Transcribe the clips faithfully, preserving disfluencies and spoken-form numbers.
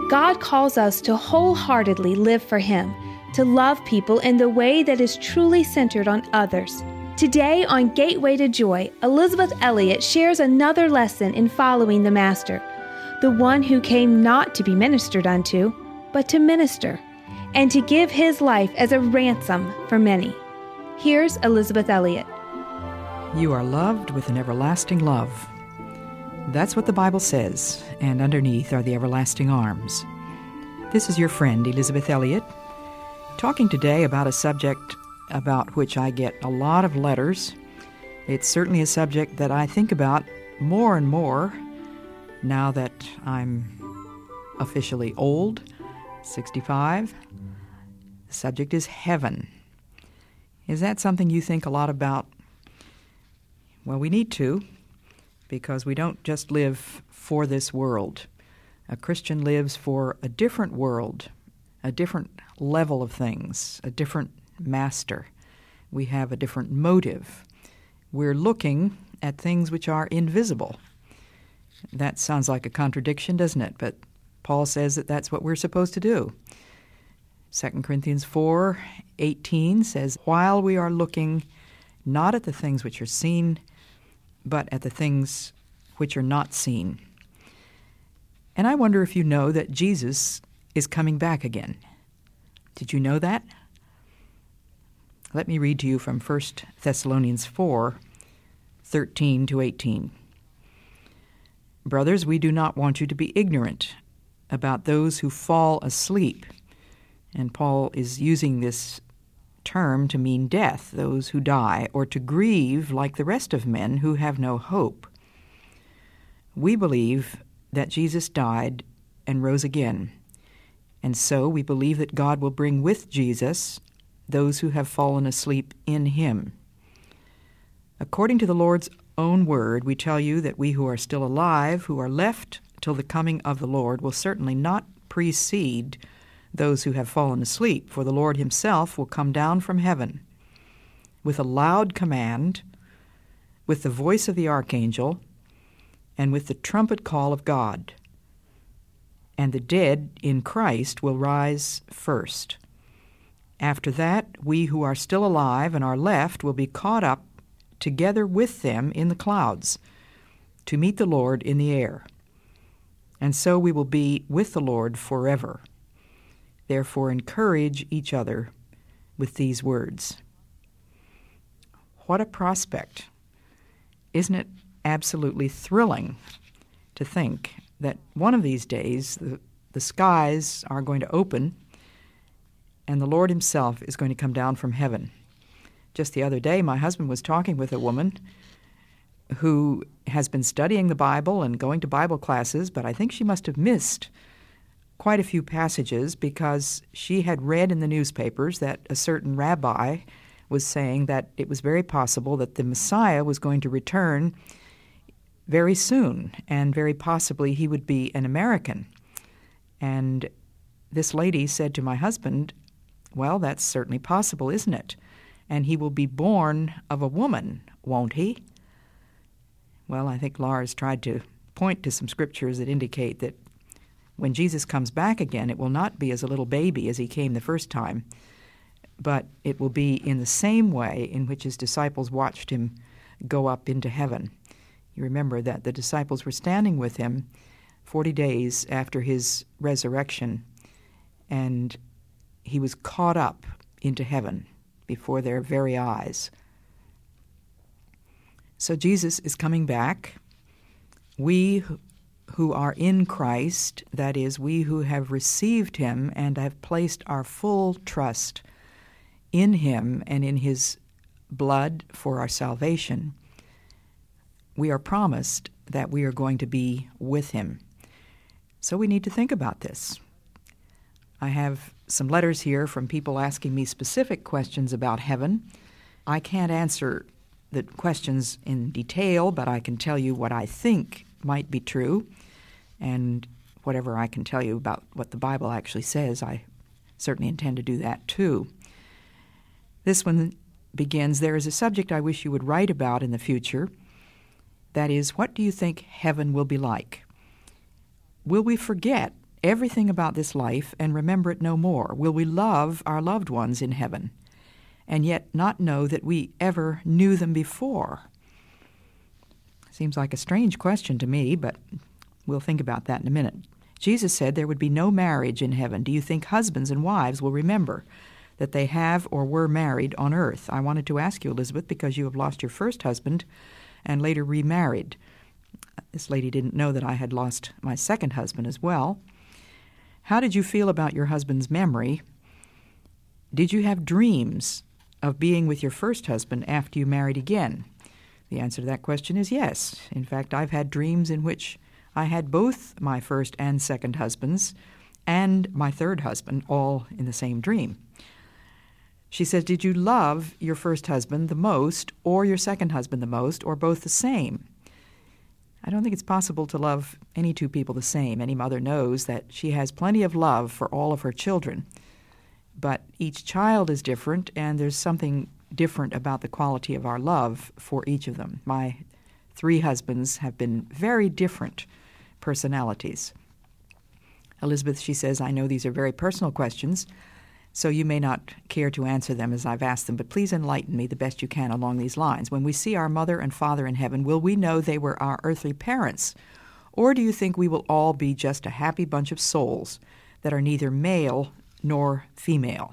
God calls us to wholeheartedly live for Him, to love people in the way that is truly centered on others. Today on Gateway to Joy, Elisabeth Elliot shares another lesson in following the Master, the one who came not to be ministered unto, but to minister, and to give His life as a ransom for many. Here's Elisabeth Elliot. You are loved with an everlasting love. That's what the Bible says, and underneath are the everlasting arms. This is your friend, Elisabeth Elliot, talking today about a subject about which I get a lot of letters. It's certainly a subject that I think about more and more now that I'm officially old, sixty-five. The subject is heaven. Is that something you think a lot about? Well, we need to, because we don't just live for this world. A Christian lives for a different world, a different level of things, a different master. We have a different motive. We're looking at things which are invisible. That sounds like a contradiction, doesn't it? But Paul says that that's what we're supposed to do. Second Corinthians four eighteen says, while we are looking not at the things which are seen, but at the things which are not seen. And I wonder if you know that Jesus is coming back again. Did you know that? Let me read to you from First Thessalonians four thirteen to eighteen. Brothers, we do not want you to be ignorant about those who fall asleep. And Paul is using this term to mean death, those who die, or to grieve like the rest of men who have no hope. We believe that Jesus died and rose again, and so we believe that God will bring with Jesus those who have fallen asleep in Him. According to the Lord's own word, we tell you that we who are still alive, who are left till the coming of the Lord, will certainly not precede those who have fallen asleep, for the Lord Himself will come down from heaven with a loud command, with the voice of the archangel, and with the trumpet call of God. And the dead in Christ will rise first. After that, we who are still alive and are left will be caught up together with them in the clouds to meet the Lord in the air. And so we will be with the Lord forever. Therefore, encourage each other with these words. What a prospect. Isn't it absolutely thrilling to think that one of these days the, the skies are going to open and the Lord Himself is going to come down from heaven? Just the other day, my husband was talking with a woman who has been studying the Bible and going to Bible classes, but I think she must have missed quite a few passages because she had read in the newspapers that a certain rabbi was saying that it was very possible that the Messiah was going to return very soon, and very possibly he would be an American. And this lady said to my husband, well, that's certainly possible, isn't it? And he will be born of a woman, won't he? Well, I think Lars tried to point to some scriptures that indicate that when Jesus comes back again, it will not be as a little baby as He came the first time, but it will be in the same way in which His disciples watched Him go up into heaven. You remember that the disciples were standing with Him forty days after His resurrection, and He was caught up into heaven before their very eyes. So Jesus is coming back. We who are in Christ, that is, we who have received Him and have placed our full trust in Him and in His blood for our salvation, we are promised that we are going to be with Him. So we need to think about this. I have some letters here from people asking me specific questions about heaven. I can't answer the questions in detail, but I can tell you what I think might be true, and whatever I can tell you about what the Bible actually says, I certainly intend to do that too. This one begins, there is a subject I wish you would write about in the future. That is, what do you think heaven will be like? Will we forget everything about this life and remember it no more? Will we love our loved ones in heaven and yet not know that we ever knew them before? Seems like a strange question to me, but we'll think about that in a minute. Jesus said there would be no marriage in heaven. Do you think husbands and wives will remember that they have or were married on earth? I wanted to ask you, Elizabeth, because you have lost your first husband and later remarried. This lady didn't know that I had lost my second husband as well. How did you feel about your husband's memory? Did you have dreams of being with your first husband after you married again? The answer to that question is yes. In fact, I've had dreams in which I had both my first and second husbands and my third husband all in the same dream. She says, did you love your first husband the most or your second husband the most or both the same? I don't think it's possible to love any two people the same. Any mother knows that she has plenty of love for all of her children. But each child is different, and there's something different about the quality of our love for each of them. My three husbands have been very different personalities. Elizabeth, she says, I know these are very personal questions, so you may not care to answer them as I've asked them, but please enlighten me the best you can along these lines. When we see our mother and father in heaven, will we know they were our earthly parents? Or do you think we will all be just a happy bunch of souls that are neither male nor female?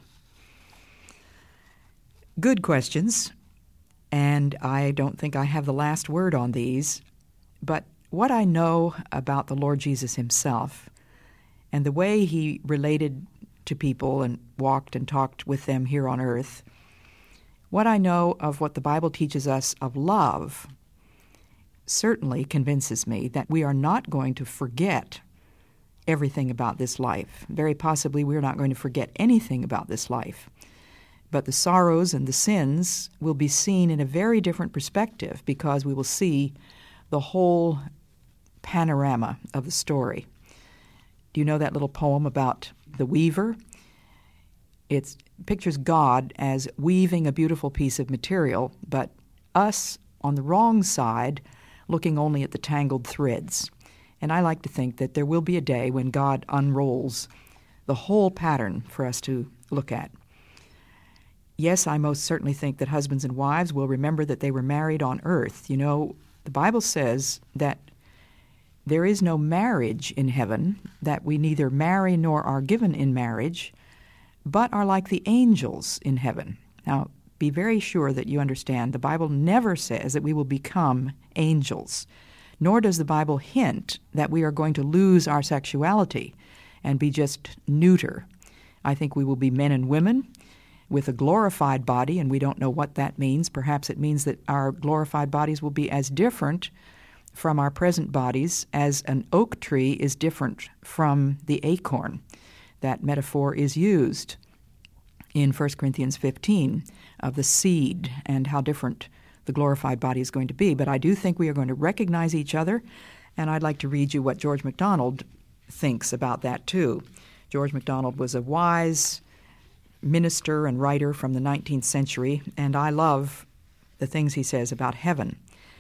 Good questions, and I don't think I have the last word on these, but what I know about the Lord Jesus himself and the way he related to people and walked and talked with them here on earth, what I know of what the Bible teaches us of love certainly convinces me that we are not going to forget everything about this life. Very possibly we're not going to forget anything about this life. But the sorrows and the sins will be seen in a very different perspective because we will see the whole panorama of the story. Do you know that little poem about the weaver? It pictures God as weaving a beautiful piece of material, but us on the wrong side looking only at the tangled threads. And I like to think that there will be a day when God unrolls the whole pattern for us to look at. Yes, I most certainly think that husbands and wives will remember that they were married on earth. You know, the Bible says that there is no marriage in heaven, that we neither marry nor are given in marriage, but are like the angels in heaven. Now, be very sure that you understand the Bible never says that we will become angels, nor does the Bible hint that we are going to lose our sexuality and be just neuter. I think we will be men and women with a glorified body, and we don't know what that means. Perhaps it means that our glorified bodies will be as different from our present bodies as an oak tree is different from the acorn. That metaphor is used in First Corinthians fifteen of the seed and how different the glorified body is going to be. But I do think we are going to recognize each other, and I'd like to read you what George MacDonald thinks about that too. George MacDonald was a wise minister and writer from the nineteenth century, and I love the things he says about heaven.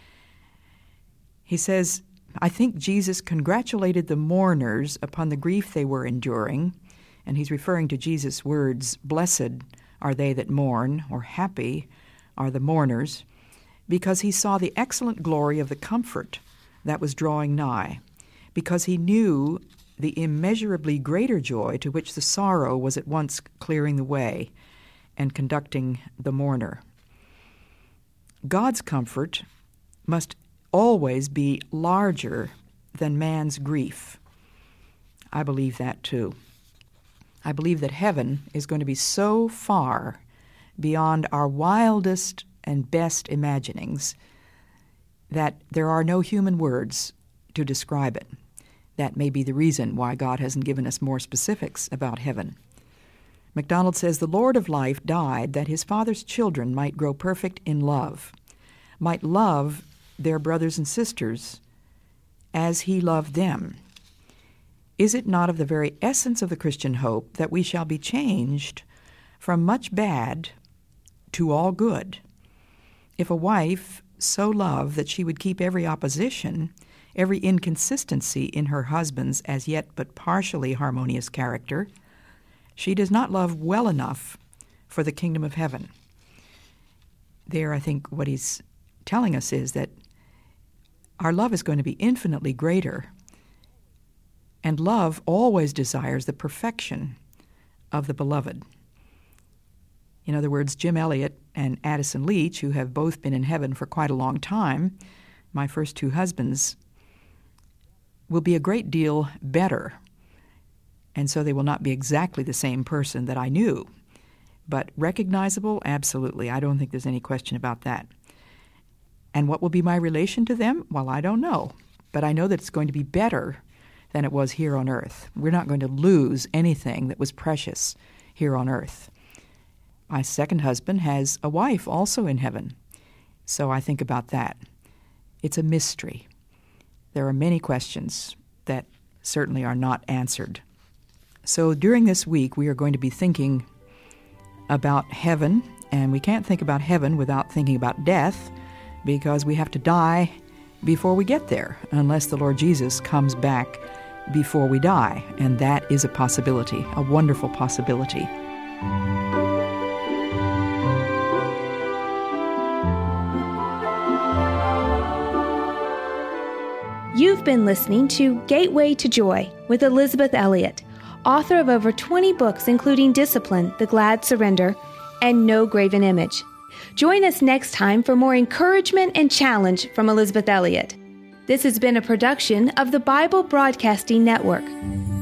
He says, I think Jesus congratulated the mourners upon the grief they were enduring, and he's referring to Jesus' words, blessed are they that mourn, or happy are the mourners, because he saw the excellent glory of the comfort that was drawing nigh, because he knew the immeasurably greater joy to which the sorrow was at once clearing the way and conducting the mourner. God's comfort must always be larger than man's grief. I believe that too. I believe that heaven is going to be so far beyond our wildest and best imaginings that there are no human words to describe it. That may be the reason why God hasn't given us more specifics about heaven. MacDonald says, the Lord of life died that his Father's children might grow perfect in love, might love their brothers and sisters as he loved them. Is it not of the very essence of the Christian hope that we shall be changed from much bad to all good? If a wife so love that she would keep every opposition, every inconsistency in her husband's as yet but partially harmonious character, she does not love well enough for the kingdom of heaven. There, I think what he's telling us is that our love is going to be infinitely greater, and love always desires the perfection of the beloved. In other words, Jim Elliot and Addison Leach, who have both been in heaven for quite a long time, my first two husbands, will be a great deal better. And so they will not be exactly the same person that I knew. But recognizable? Absolutely. I don't think there's any question about that. And what will be my relation to them? Well, I don't know. But I know that it's going to be better than it was here on earth. We're not going to lose anything that was precious here on earth. My second husband has a wife also in heaven. So I think about that. It's a mystery. There are many questions that certainly are not answered. So during this week, we are going to be thinking about heaven, and we can't think about heaven without thinking about death, because we have to die before we get there, unless the Lord Jesus comes back before we die, and that is a possibility, a wonderful possibility. You've been listening to Gateway to Joy with Elisabeth Elliot, author of over twenty books including Discipline, The Glad Surrender, and No Graven Image. Join us next time for more encouragement and challenge from Elisabeth Elliot. This has been a production of the Bible Broadcasting Network.